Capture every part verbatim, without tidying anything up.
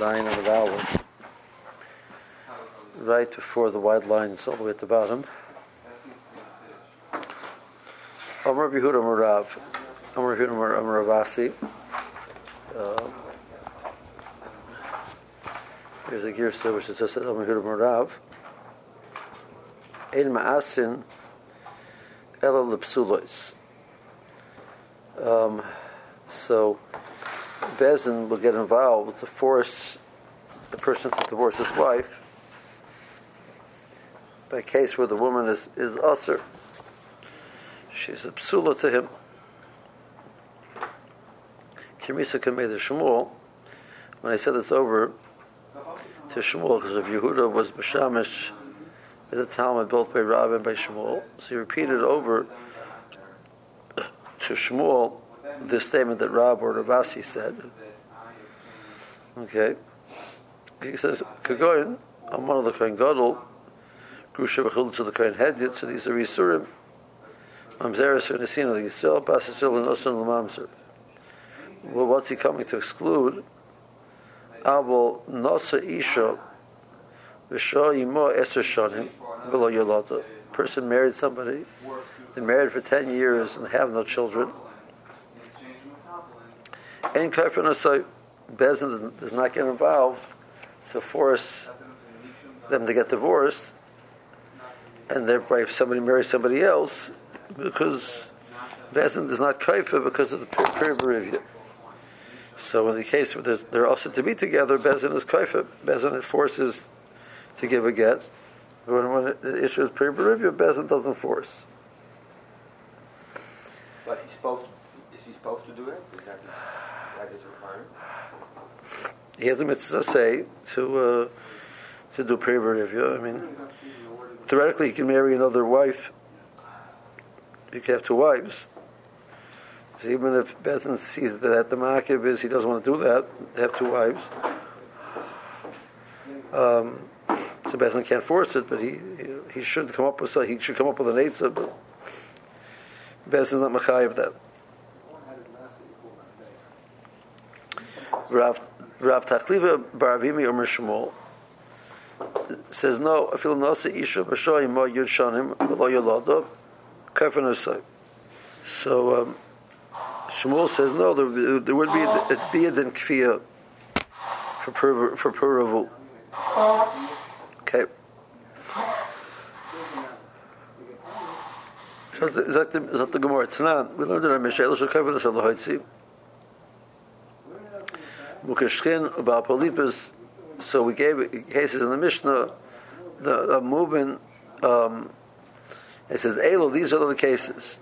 Zion and Aleph, right before the white lines all the way at the bottom. Amar Yehuda Amar Rav, Amar Yehuda Amar Ravasi. Here's a girsa which is just Amar Yehuda Amar Rav. Ein ma'asin ela lepsulos. Um, so Bezin will get involved to force the person to divorce his wife by a case where the woman is, is usher. She's a psula to him. Kirmisa Kamei to Shmuel, when I said it's over to Shmuel, because of Yehuda was B'Shamish as a Talmud both by Rav and by Shmuel, so he repeated over to Shmuel this statement that Rab or Ravasi said. Okay. He says, Kagoyin, I'm one of the Kohen Gadol, Grusha B'chil to the Kohen Hedjit, so these are Yisurim, Mamzeres or Nesina, the Yisrael, Basasil and Osan L'Mamzer. Well, what's he coming to exclude? Abel Nosa Isha, V'sho Yimo Eser Shonim, Below Yolata. Person married somebody, they're married for ten years and have no children. And Kaifan Bezin does not get involved to force them to get divorced, and thereby if somebody marries somebody else, because Bezin does not kaifa because of the period review. So in the case where they're also to be together, Bezin is kaifa. Bezin forces to give a get. When, when the issue is period review, Bezin doesn't force. But he's supposed to, is he supposed to do it? Is that, that is required? He has a mitzvah say to uh, to do period review. I mean, theoretically, he can marry another wife. He can have two wives. So even if Bezin sees that the makib is he doesn't want to do that, have two wives. Um, so Bezin can't force it, but he he should come up with he should come up with an eitzah, but Bezin is not machayev that. Rav Rav Tachliva Baravimi Omer Shmuel says no. I feel no se isha b'shoyim mo yud shanim v'lo yolado kafan osay. So um, Shmuel says no. There, there would be a biyad and kfiyah for per, for puravu. Okay. So is that the is that the Gemara? It's not. We learned it on Mishael Shekavah Shalohoitzi. Mukashkin about Polipus. So we gave cases in the Mishnah. The, the movement. Um, it says Elo. These are the cases.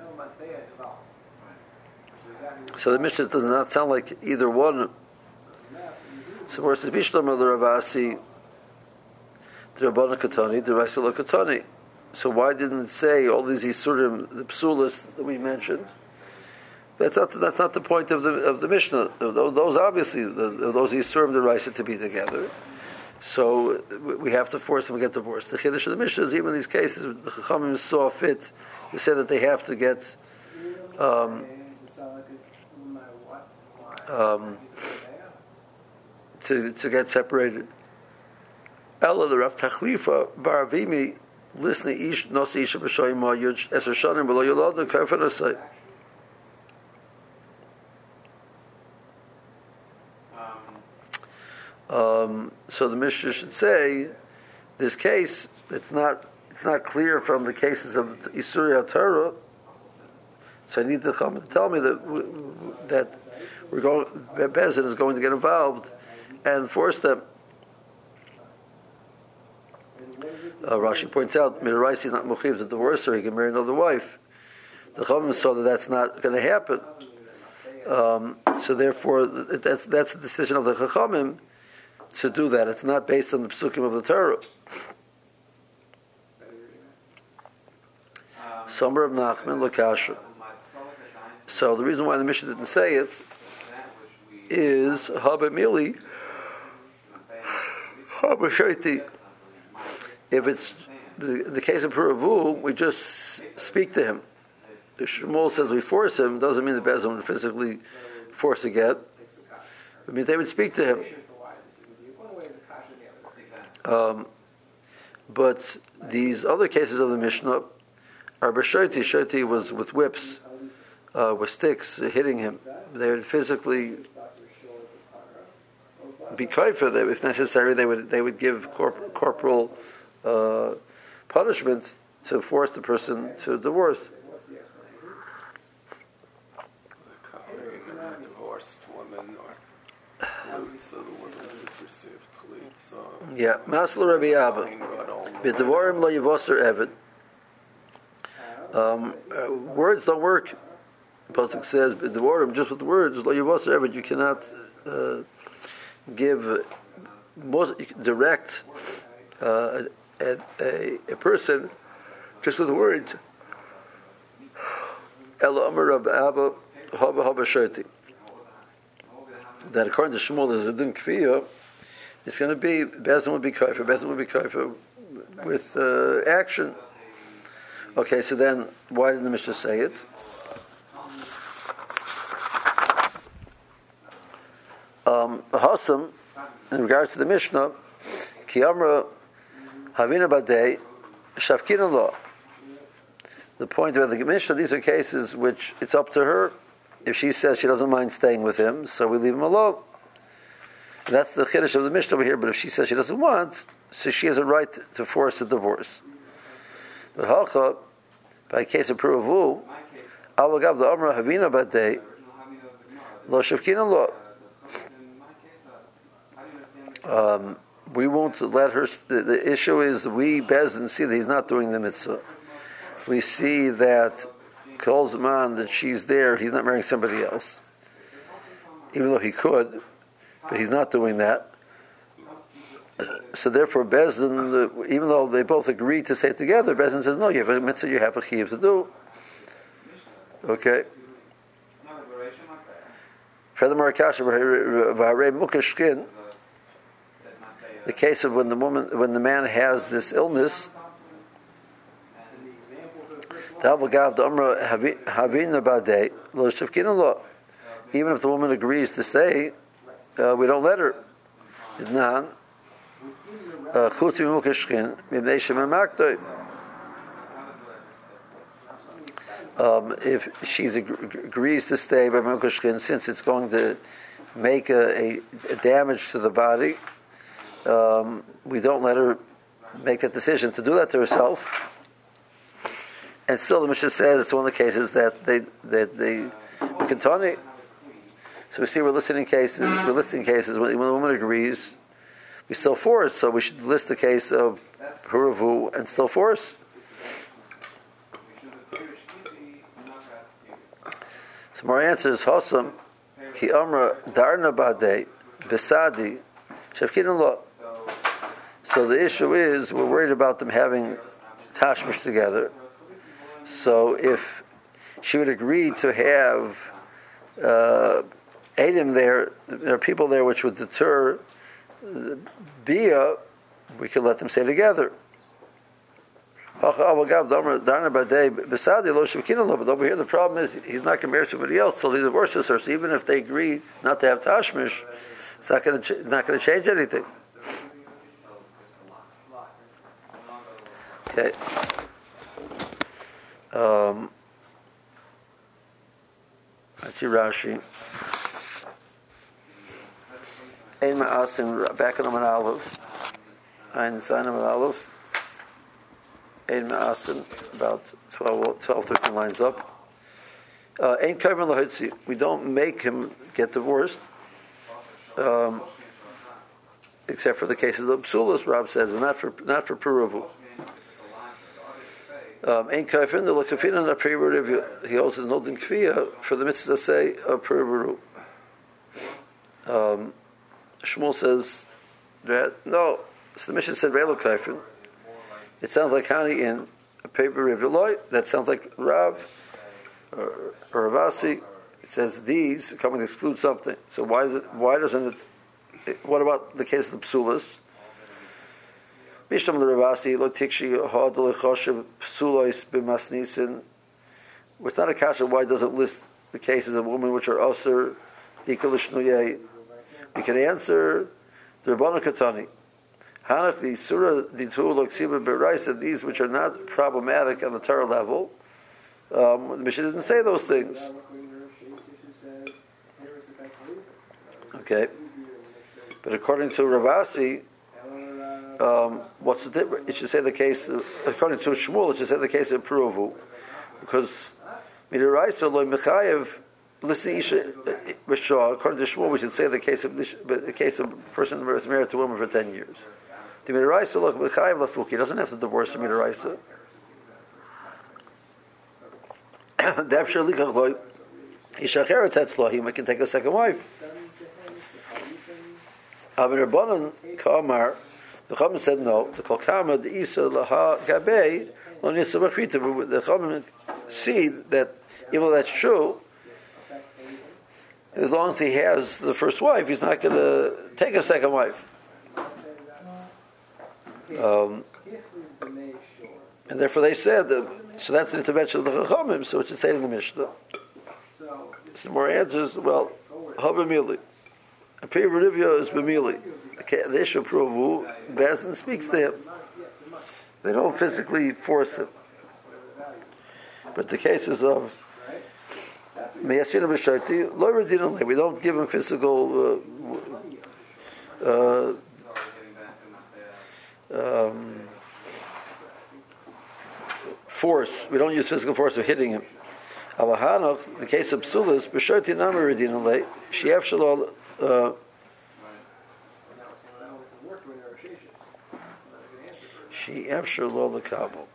So the Mishnah does not sound like either one. So where it says Bishlam the Ravasi, the Rabbana Katani, the Raisula Katani. So why didn't it say all these Yisurim, the Psulas that we mentioned? That's not that's not the point of the of the Mishnah. Those obviously the, those Yisurim the Raisa to be together. So we have to force them to get divorced. The Chiddush of the Mishnah is even in these cases the Chachamim saw fit to say that they have to get um, um, to to get separated. Ella the Rav Tachlifa Baravimi listening ish nosi isha b'shoyim ma yud eser shanim below yolada kafan osay. Um, so the Mishnah should say, this case, it's not it's not clear from the cases of Isuria Torah. So I need to come and tell me that that we're going, Bezin is going to get involved and force them. Uh, Rashi points out, Midaraisi is not muchiv to divorce her; he can marry another wife. The Chachamim saw that that's not going to happen. Um, so therefore, that's that's the decision of the Chachamim to do that. It's not based on the psukim of the Torah. Somer of Nachman Lakasha. So the reason why the Mishnah didn't say it is Habemili Habashati. If it's the, the case of Puravu, we just speak to him. The Shmuel says we force him, doesn't mean the Bezin would physically force a get. It means they would speak to him. Um, but these other cases of the Mishnah are b'shoti. Shoti was with whips, uh, with sticks, uh, hitting him. They would physically be kaifa. They, if necessary, they would they would give corp- corporal uh, punishment to force the person to divorce. Divorced woman or so the woman would receive tlitza. Yeah, Masla Rabbi Abba. B'devorim lo yivoser eved. Um, uh, words don't work. The pasuk says b'devorim, just with the words lo yivoser eved. You cannot uh, give most direct uh, a, a, a person just with the words. Ela Amar Rabbi Abba haba haba shoti. That according to Shmuel, there's a din kfiyah. It's going to be Bezin will be kaifa. Bezin will be kaifa with uh, action. Okay, so then why did the Mishnah say it? Um, Hasam, in regards to the Mishnah, Ki Amra Havina Badei Shafkin law. The point of the Mishnah, these are cases which it's up to her. If she says she doesn't mind staying with him, so we leave him alone. And that's the chiddush of the Mishnah over here. But if she says she doesn't want, so she has a right to force a divorce. But halcha, by a case of puravu, avagav the amra havina badei lo shafkina lo. Um, we won't let her. The, the issue is we Bezdin see that he's not doing the mitzvah. We see that calls him on that she's there. He's not marrying somebody else, even though he could, but he's not doing that. So therefore, Bezdin, even though they both agree to stay together, Bezdin says, "No, you have a mitzvah. You have a chiyuv to do." Okay. Furthermore, the case of when the woman, when the man has this illness. Even if the woman agrees to stay, uh, we don't let her. Um, if she agrees to stay by Mukashkin, since it's going to make a, a, a damage to the body, um, we don't let her make that decision to do that to herself. And still, the Mishnah says it's one of the cases that they that they we can turn it. So we see we're listing cases. We're listing cases when, when the woman agrees, we still force. So we should list the case of Huravu and still force. So my answer is Hosam Ki Amra Darna Badei Besadi Shafkin Allah. So the issue is we're worried about them having tashmish together. So if she would agree to have uh, Adam there, there are people there which would deter Bia, we could let them stay together. But over here the problem is he's not going to marry somebody else till he divorces her. So even if they agree not to have tashmish, it's not going to ch- not going to change anything. Okay. Um, Achi Rashi. Ein Ma'asim, back on Amar Aleph. Ein Zayin Amar Aleph. Ein Ma'asim, about twelve, twelve, thirteen lines up. Ein Kaivan Lahotzi. We don't make him get divorced, um, except for the cases of Psulas, Rob says, but not for not for Peruvu. Ein Kaifin, the Lakafina, and a Peruvu. He also no din kfiyah for the mitzvah to say a Peruvu. Um, Shmuel says that no. So the Mishnah said Velo Kaifin. It sounds like Hani in a paper Riviloi. That sounds like Rav or, or Ravasi. It says these coming to exclude something. So why does it, why doesn't it? What about the case of the Psulas? Mishlam the Ravasi lo tikshi had lo choshev psulois b'masnisin. It's not a kasha. Why does it list the cases of women which are osir dikalishnuyei? We can answer the Rabbanu Katani. Hanach the surah the two loksiba beraisa, these which are not problematic on the Torah level. Um, the Mishnah didn't say those things. Okay, but according to Ravasi, um, what's the difference? It should say the case. Of, according to Shmuel, it should say the case of Peruvu, because midiraisa lo mechayev listen isha b'shah. According to Shmuel, we should say the case of the case of a person who is married to a woman for ten years. The midiraisa lo mechayev lafuki doesn't have to divorce the midiraisa. Da'apshar likach lo isha acheret tetzlo, he can take a second wife. Avin Rabbanan Kamar, the Chachamim said no. The Kolkama, the Isa Laha Gabei, lo Nisa B'Chita. But the Chachamim see that even though that's true, as long as he has the first wife, he's not going to take a second wife. Um, and therefore, they said that, so that's an intervention of the Chachamim. So it should say in the Mishnah. Some more answers. Well, Havamili. A pre-Rivia is Bamili. The issue of Provu, Bezdin speaks to him. They don't physically force him. But the cases of Meyasina B'Sharti, Lo Redin, we don't give him physical uh, uh, um, force. We don't use physical force of hitting him. Alahanov, the case of Psulis, B'Sharti Namar Redin, Sheaf Shalol. Uh, she after lo the Kabul.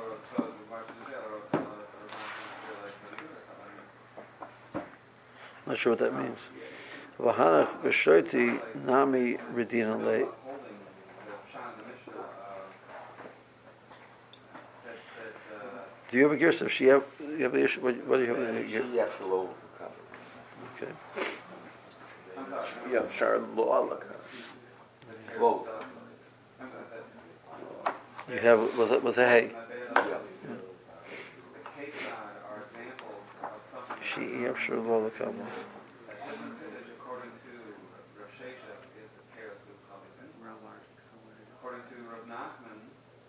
Not sure what that means. Vahanach b'shoyti nami redina le. Do you have a gears? If she have, you have a issue. What, what do you have? A gear? She after lo the Kabul. Okay. Yeah, Shar Lo Whoa. You have with a, with a hay. Yeah. She after lo the Kabul. According to Rav Sheshes, is the Paris who come According to Rav Nachman,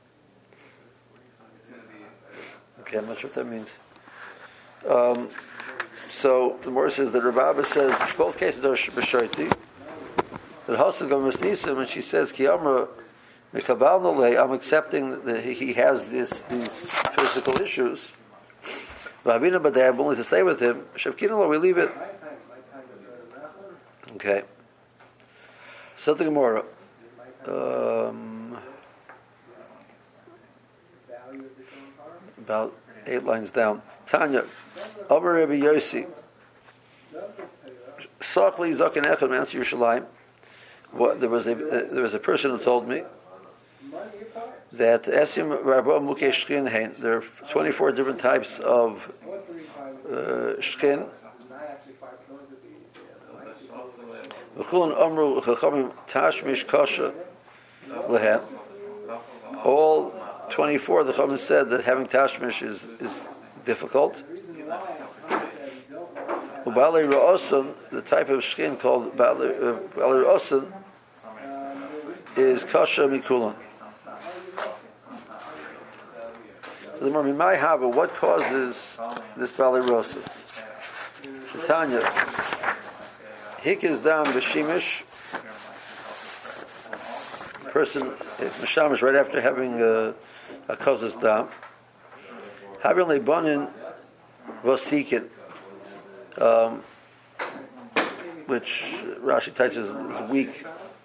it's going to be. Okay, I'm not sure what that means. Um, so the Morris says that Rav Abba says both cases are b'shoyti. That Hosagam Misnisim, and she says Ki Amra Mikabal Nolei, I'm accepting that he has this these physical issues. V'Avina Badei, I'm willing to stay with him. Shavkina, we leave it. Okay. So the Gemara. Um, about eight lines down. Tanya, Amar Rabbi Yossi, Sachli Zaken Echad Mount Yerushalayim. What there was a uh, there was a person who told me that Esim Rabba Mukesh Shkin Hein. There are twenty-four different types of uh, shkin. V'chulin Amru Chachamim Tashmish Kasha Lehem. All twenty-four, the Chachamim said that having Tashmish is is difficult. Bali Ra'osan, the type of skin called Bali Ra'osan, is Kasha Mikulan. The Marmi Mai Hava, what causes this Bali Ra'osan? Tanya, Hikis Dam B'Shimish, person, if Mishamish right after having a, a Koz's Dam, having Leibonin Vosikin, Um, which Rashi touches is weak.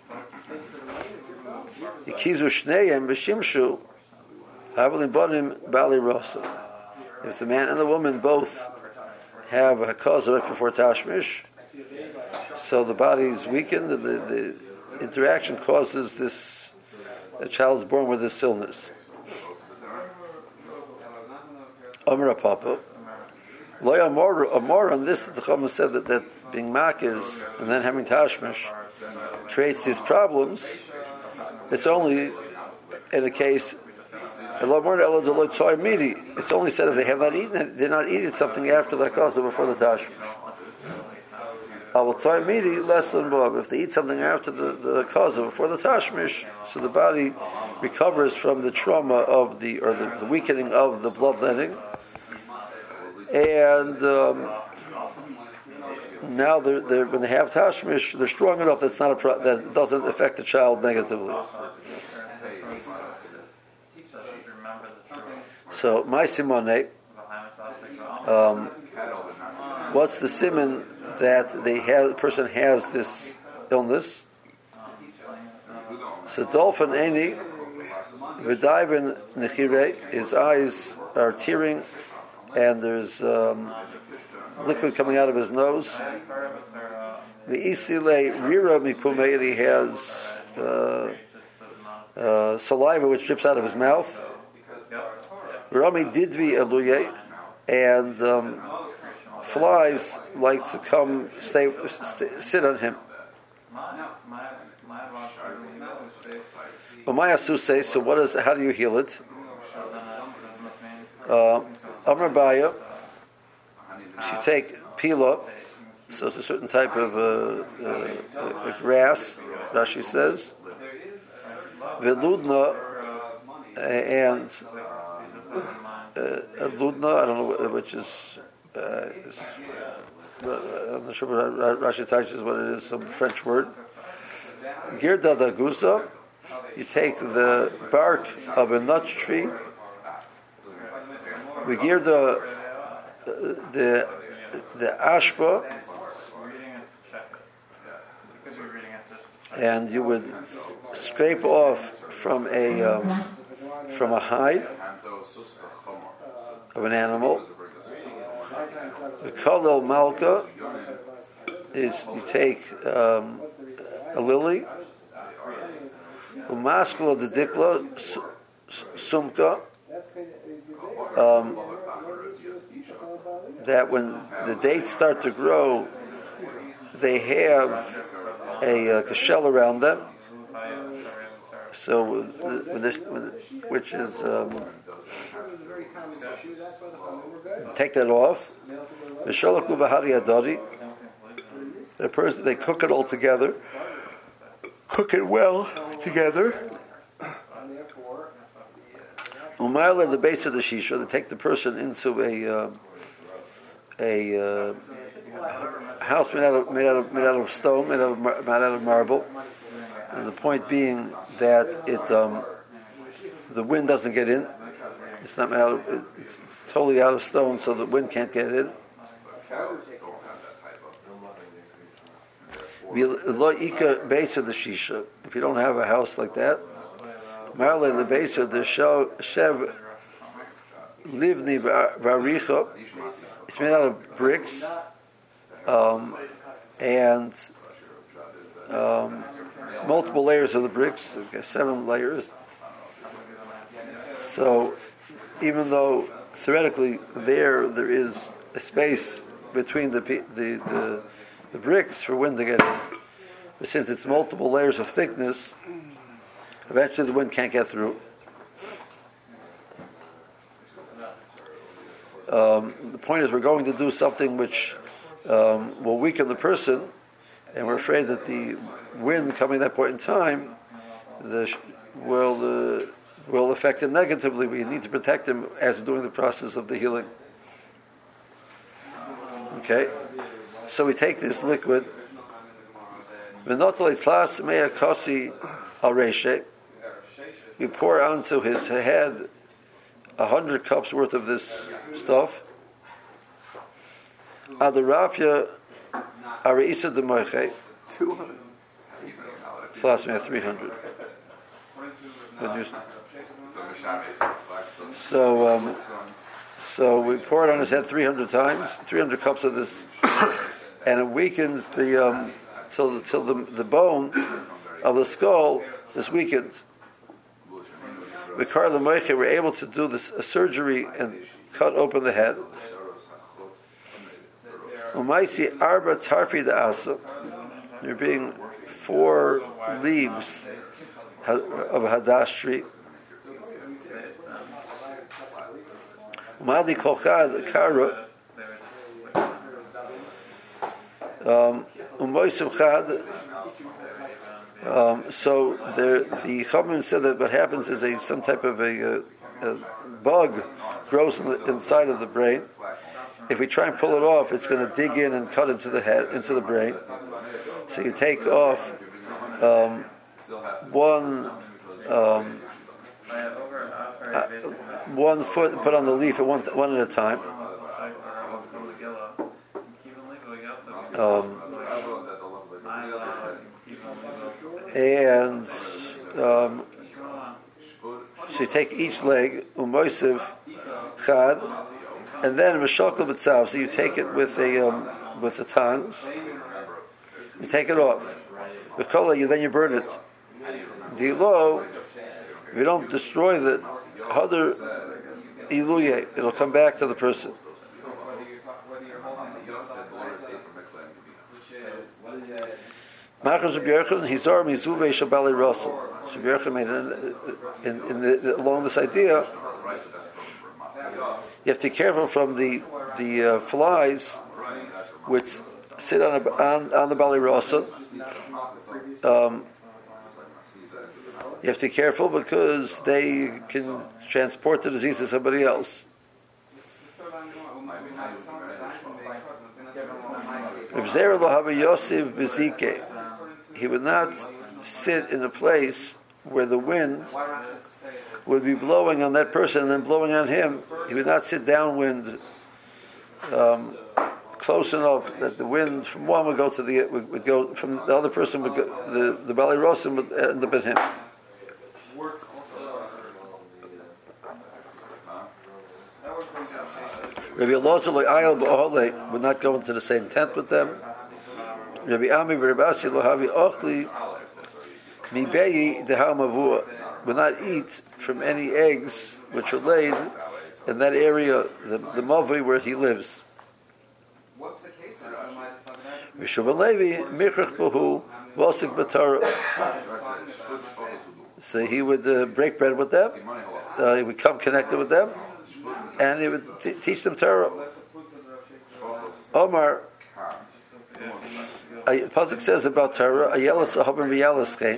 Ikizu Shneyem B'Shimshu Havelim Bonim Bali Rosa. If the man and the woman both have a cause right before Tashmish, so the body is weakened, and the, the interaction causes this, a child is born with this illness. Amar Papa. Loya Amor on this, the Chachamim said that, that being makiz and then having tashmish creates these problems. It's only in a case. It's only said if they have not eaten it, they're not eating something after the cause or before the tashmish. I will try midi less than Bob. If they eat something after the, the cause of before the tashmish, so the body recovers from the trauma of the or the, the weakening of the bloodletting, and um, now they're, they're when they have tashmish, they're strong enough that's not a pro, that doesn't affect the child negatively. So my simone, um, what's the simon that they have? The person has this illness. So dolphin eni v'daiven nechire. His eyes are tearing, and there's um, liquid coming out of his nose. V'isile rira mipumei. He has uh, uh, saliva which drips out of his mouth. Rami didvi eluye, and um, flies like to come stay, stay sit on him. Amaya Suse, so what is? How do you heal it? Uh, Amar Baya, you take pila, so it's a certain type of uh, uh, uh, grass. Rashi says, veludna, and uh, ludna. I don't know which is. Uh, is uh, I'm not sure what Rashi teaches what it is. Some French word. Girda da gusa. You take the bark of a nut tree. We gear the the the ashba, and you would scrape off from a um, from a hide of an animal. The kolel malka is you take um, a lily. Umaskala the dikla sumka, um, that when the dates start to grow, they have a, a shell around them. So, when this, when, which is um, take that off. The person they cook it all together. Cook it well together. Umayla at the base of the shisha, they take the person into a uh, a uh, house made out of made out of made out of stone, made out of made out of marble. And the point being that it um, the wind doesn't get in. It's not made out of, it's totally out of stone, so the wind can't get in. Base of the shisha. If you don't have a house like that, Marla, the base of the shev livni baricha. It's made out of bricks um, and um, multiple layers of the bricks. Okay, seven layers. So, even though theoretically there there is a space between the the the the bricks for wind to get in. But since it's multiple layers of thickness, eventually the wind can't get through. Um, the point is we're going to do something which um, will weaken the person, and we're afraid that the wind coming at that point in time the, will, uh, will affect him negatively. We need to protect him as we're doing the process of the healing. Okay? So we take this liquid, we pour onto his head a hundred cups worth of this stuff. Adarafia Areisa de Moiche. Two hundred. Thalasmia three hundred. So, um, so we pour it on his head three hundred times, three hundred cups of this. And it weakens the um, so the, so the the bone of the skull is weakened. With Karla Moiche, we're able to do this a surgery and cut open the head. Umaisi arba tarfi da asa. There being four leaves of a hadash tree. Umadi kolchad kara. Um, Umoisim Chad. Um, so the the Chachamim said that what happens is a some type of a, a, a bug grows in the, inside of the brain. If we try and pull it off, it's going to dig in and cut into the head, into the brain. So you take off um, one um, uh, one foot and put on the leaf at one one at a time. Um, and um, so you take each leg, umoisiv chad, and then meshakal b'tzav. So you take it with a um, with the tongs. You take it off. V'kola, you then you burn it. Dilo, if you don't destroy the other iluye, it'll come back to the person. Machas Rabbi Yochanan, Hizar Mizuvei Shabali Russell. Rabbi Yochanan made an, in, in the, along this idea. You have to be careful from the the uh, flies which sit on a, on, on the Bali Rasa. Um, you have to be careful because they can transport the disease to somebody else. He would not sit in a place where the wind would be blowing on that person and then blowing on him. He would not sit downwind um, close enough that the wind from one would go to the would, would go from the other person would go, the the Bali Rosim would end up at him. Rabbi Elazar Ayal Ba'ole would not go into the same tent with them. Rabbi Ami B'Rabasi Lohavi Ochli Mibeyi Dehal Mavua would not eat from any eggs which are laid in that area, the, the Mavi where he lives. Rishuv Levi Michach Bahu Vosik B'Torah. So he would uh, break bread with them. Uh, he would come connected with them. And he would t- teach them Torah. Omar, a pasuk says about Torah, Ayelas Ahabim V'Yalas Kein.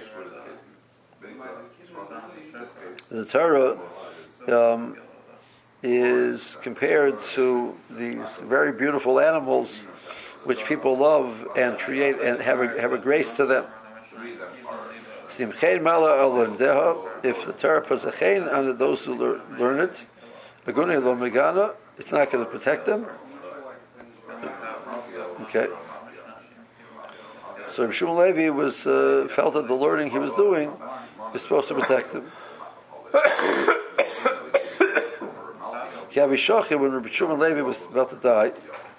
The Torah um, is compared to these very beautiful animals, which people love and create and have a, have a grace to them. If the Torah puts a chein on those who learn it, it's not going to protect them. Okay. So Shmuel Levi was uh, felt that the learning he was doing was supposed to protect him. When Shmuel Levi was about to die,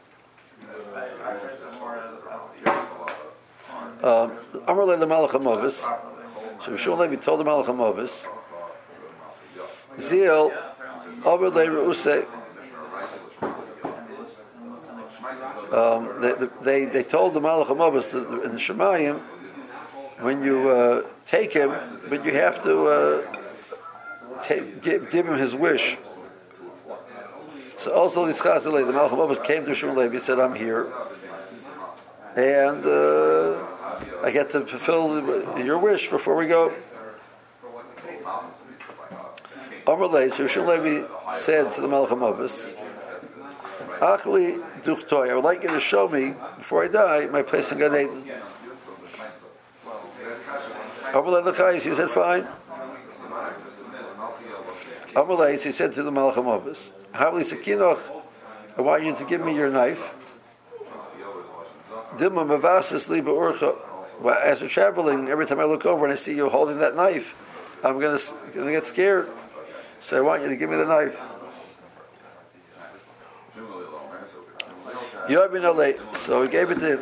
Amar le Malach HaMavis. So Shmuel Levi told the Malach HaMavis, Ziel. Um, they, they they told the Malach HaMavis in the Shemayim, when you uh, take him, but you have to uh, take, give, give him his wish. So also the Tzchazalei, the Malach HaMavis came to Shmuel Levi, he said, I'm here, and uh, I get to fulfill the, your wish before we go. Amalei, so Shmuel Levi said to the Malach HaMavis, Achli duchtoi, I would like you to show me, before I die, my place in Gan Eden. Amalei l'chayis, he said, fine. Amalei, he said to the Malach HaMavis, Havli sekinoch, I want you to give me your knife. Dilma mavasis li ba'urcha. As you're traveling, every time I look over and I see you holding that knife, I'm going to get scared. So I want you to give me the knife. So he gave it to him.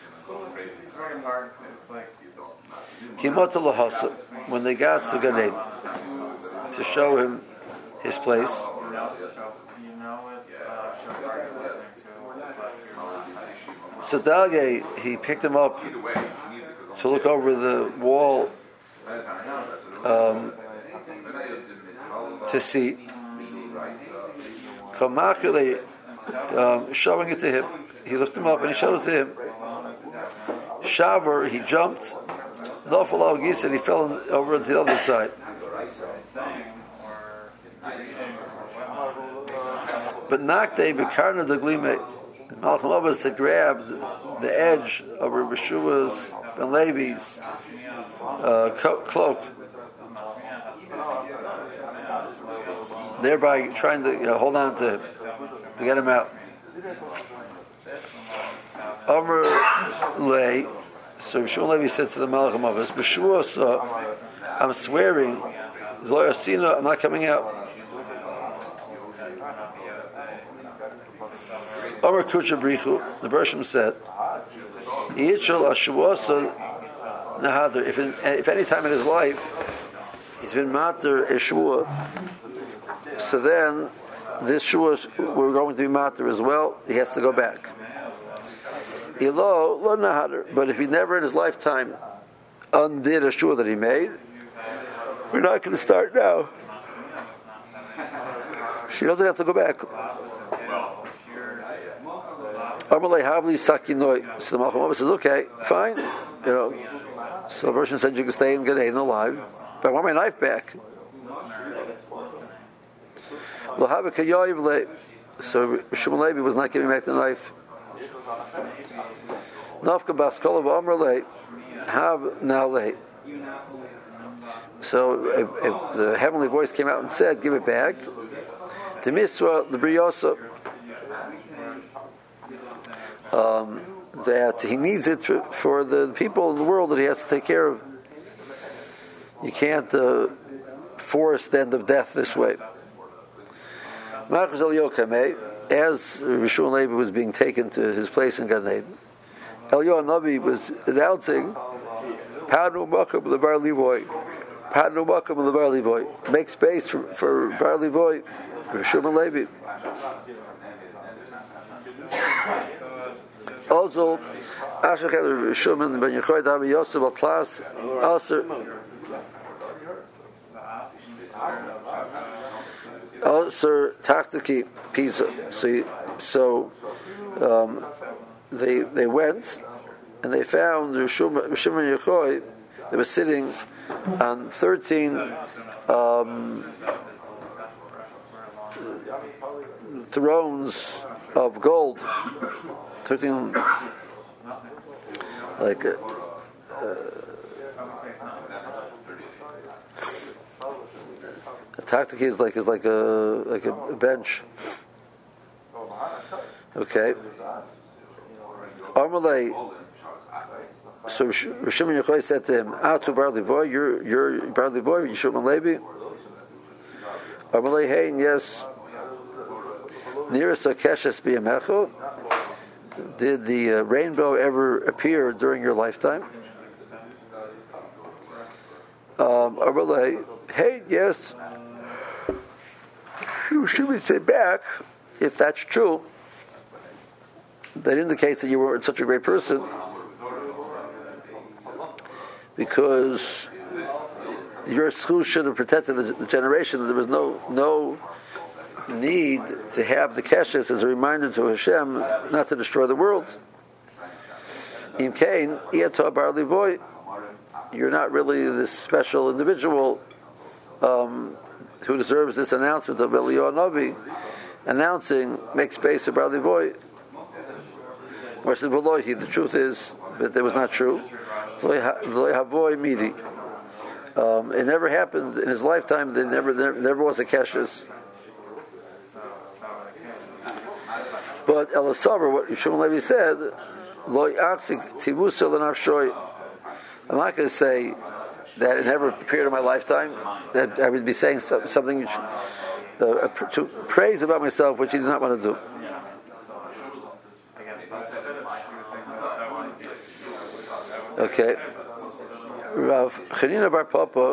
When they got to Gan Eden, to show him his place. So Dalge, he picked him up to look over the wall um, to see. Um, showing it to him. He lifted him up and he showed it to him. Shaver, he jumped. Nofal al Gis, and he fell in, over into the other side. But Nakde Bekarna the Glime, Malcham Abbas had grabbed the edge of Rabbi Shua's Ben Levi's uh, co- cloak, thereby trying to you know, hold on to to get him out. Amr Lay, so Shmuel Levi said to the Malcham Abbas, B'Shua, so I'm swearing, I'm not coming out. Amr Kucha Brichu, the Bershom said, Yichel Ashwasa Nahadr, if if any time in his life he's been mater a shvua, so then this shvua we're going to be mater as well. He has to go back. Ilo lo nahadr, but if he never in his lifetime undid a shvua that he made, we're not going to start now. She doesn't have to go back. Amalei Havli Sakinoi. So the Malcham Abbas says, okay, fine. You know, so the person said you can stay in Gan Eden alive, but I want my knife back. So Shmuel Levi was not giving back the knife. Nafka Baskala Amrlei Hav Nalei. So if, if the heavenly voice came out and said, give it back, the Mitzvah, the Briyosa, Um, that he needs it for, for the people in the world that he has to take care of. You can't uh, force the end of death this way. As Rishon Levi was being taken to his place in Gan Eden, Eliyahu Navi was announcing, Panu Makam Levar Levoy, Panu Makam Levar Levoy, make space for, for Bar Levoy, Rishon Levi. Also, Asher Cheder Shuman Ben Yechoy Davi Yosef Al Klas Aser Aser Taktiki Pisa. So, so um, they they went and they found Shuman Yechoy. They were sitting on thirteen um, thrones of gold. Thirteen, like a, uh, a tactic is like is like a like a bench. Okay. Amalei. So Shimon Yochai said to him, "Atu Barley boy, you're you're Barley boy, Yishmael Levi." Amalei, hey, yes. Nearest a keshes biyamecho. Did the uh, rainbow ever appear during your lifetime? Um, Amalei, hey, yes. You should say back, if that's true, that indicates that you weren't such a great person, because your school should have protected the, the generation. There was no no need to have the keshes as a reminder to Hashem not to destroy the world. In Cain, you're not really this special individual um, who deserves this announcement of Eliyahu Navi announcing, make space for Barley Boy. The truth is that that was not true. Um, it never happened in his lifetime. There never, there never was a keshes. But Elasavar, what Shmuel Levi said, I'm not going to say that it never appeared in my lifetime. That I would be saying something which, uh, to praise about myself, which he did not want to do. Okay. Rav Chanina Bar Papa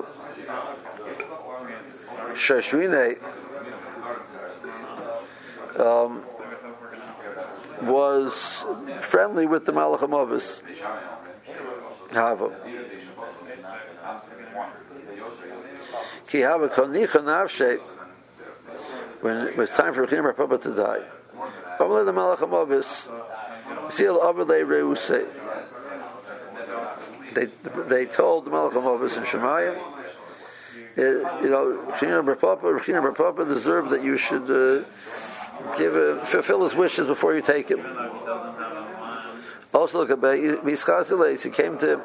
Shashvine um, was friendly with the Malachim Abbas. Hava. Ki Hava Konicha Navshe, when it was time for Chanina Bar Papa to die. Amalei the Malachim Abbas, Zil Amalei Reusei. they they told the Malach HaMavis and Shemayim, uh, you know, Rechina Bar Papa, Rechina Bar Papa deserved that you should uh, give a, fulfill his wishes before you take him. Also, look at Mischazilei. He came to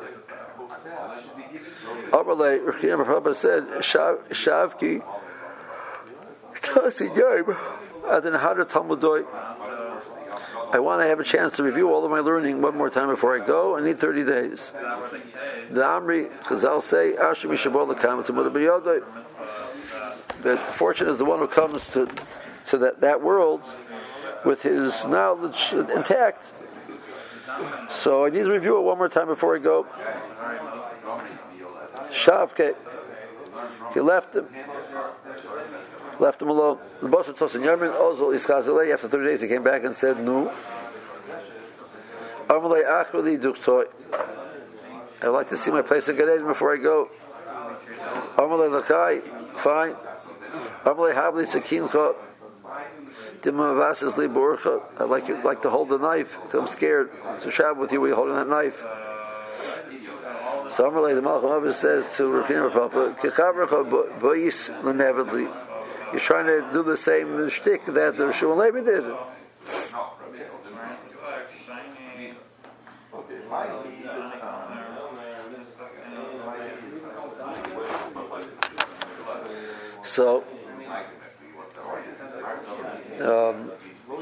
Amalei. Rechina Bar Papa said, "Shavki, Tasi Yom, Adin Hadar Talmudoi. I want to have a chance to review all of my learning one more time before I go. I need thirty days." The Amri Chazal say, "Ashim Yishabol Lekam to Muda B'Yodai." But fortunate is the one who comes to to that, that world with his knowledge intact. So I need to review it one more time before I go. Shavke, he left him. Left him alone. The boss of Tosin Yamin, Ozol Ischazalei, after thirty days he came back and said, "No. Amalei Achveli Duchtoi. I'd like to see my place in Gan Eden before I go." Amalei Lachai, fine. Amalei Havli Sakincha. Dimavasas Li Borcha. I'd like you like to hold the knife, because I'm scared to shab with you when you're holding that knife. So Amalei the Malach HaMavis says to Rechina Bar Papa, Kechavrecha Bois Lemevedli. You're trying to do the same shtick that the Shmuel Levi did. So, um,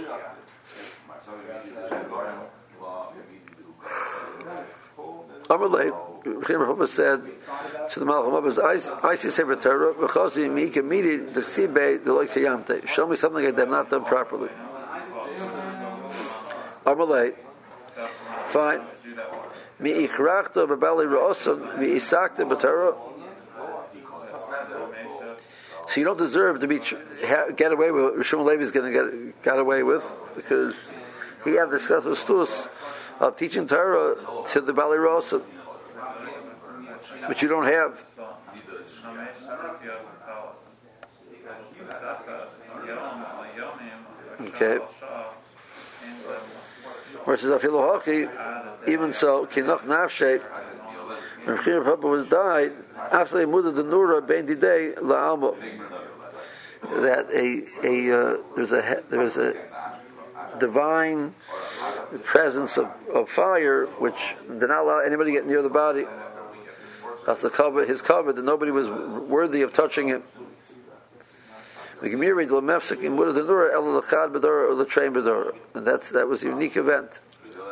Amalei, Rechina Bar Papa said to the Malach HaMavis, I see Sefer Torah, V'chosi mi kemidi d'chsibei d'loi kayamte. Show me something that I've not done properly. Amalei, fine. Mi ikhrachto b'bali ra'oson, mi isakte b'Torah. So you don't deserve to be get away with what Shmuel Levi is going to get got away with, because he had the shkach stus of teaching Torah to the Bali Rosa, which you don't have. Okay. Versus Afilu Hochi, even so, Kinoch Nafshe, when Rechina Bar Papa was died, after they moved the Nura Ben Didei LaAlma, that a a uh, there's a there's a divine presence of, of fire which did not allow anybody to get near the body. That's the cover, his cover, that nobody was worthy of touching him. And that's that was a unique event.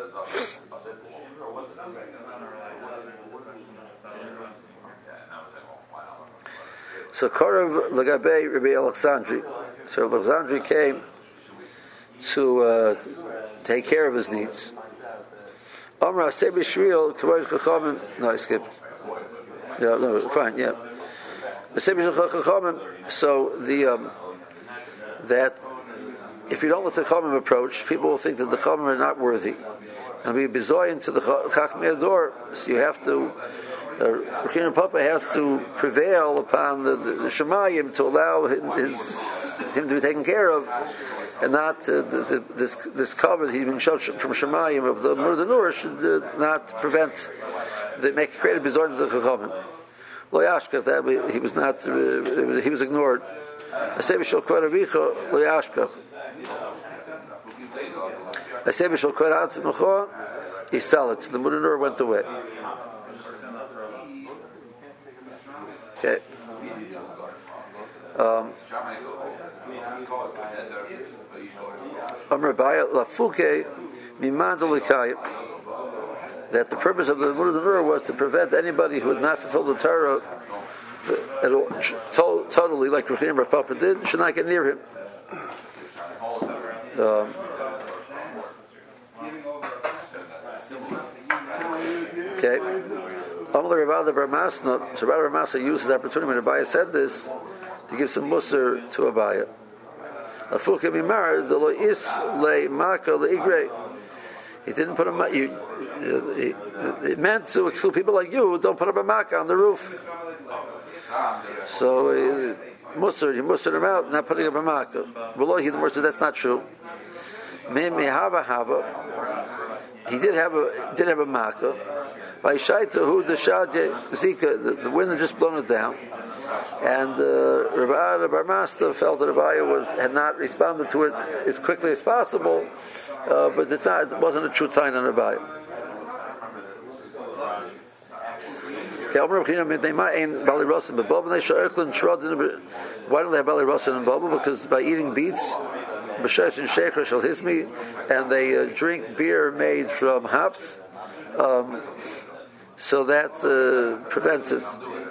So Korav Lagabei Rabbi Alexandri. So Alexandri came to uh, take care of his needs. Amra Sebi Shriel Kavod Chachamim. No, I skipped. Yeah, no, fine. Yeah. Sebi Chachamim. So the um, that if you don't let the Chachamim approach, people will think that the Chachamim are not worthy, and be bizoyin to the Chachmei Ador. So you have to. Uh, Rechina Bar Papa has to prevail upon the, the, the Shemayim to allow him, his, him to be taken care of, and not uh, the, the, this this cover that he's been shown from Shemayim of the Murder Nur should uh, not prevent the make create a bizarre to the Chachamim. Lo yashkach, that he was not uh, he was ignored. I say b'shul kvaravicha lo yashkach. I say b'shul kvaratzimcha he salit. The Murder Nur went away. Okay. Um, that the purpose of the Murder Nur was to prevent anybody who had not fulfilled the Torah at all, to, totally, like Rechina Bar Papa did, should not get near him. Um, okay. Amalei Rabbi Bar Masna, so Rabbi Bar Masna used his opportunity when Abaya said this to give some musar to Abaya. He didn't put a you, it meant to exclude people like you. Don't put up a makkah on the roof. So uh, musar, he musared him out, not putting up a makkah. Below he the musar, that's not true. Me me hava hava. He did have a did have a makkah. By Shaitahu, the Shadye, Zika, the, the wind had just blown it down. And uh, Rabbi Bar Masta felt that Rabbi was had not responded to it as quickly as possible, uh, but it's not, it wasn't a true time on Rabbi. Why don't they have Bali Rosin and Bubble? Because by eating beets, and they uh, drink beer made from hops, um, so that uh, prevents it.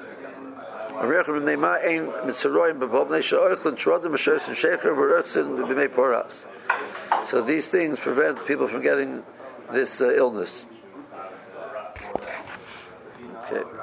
So these things prevent people from getting this uh, illness. Okay.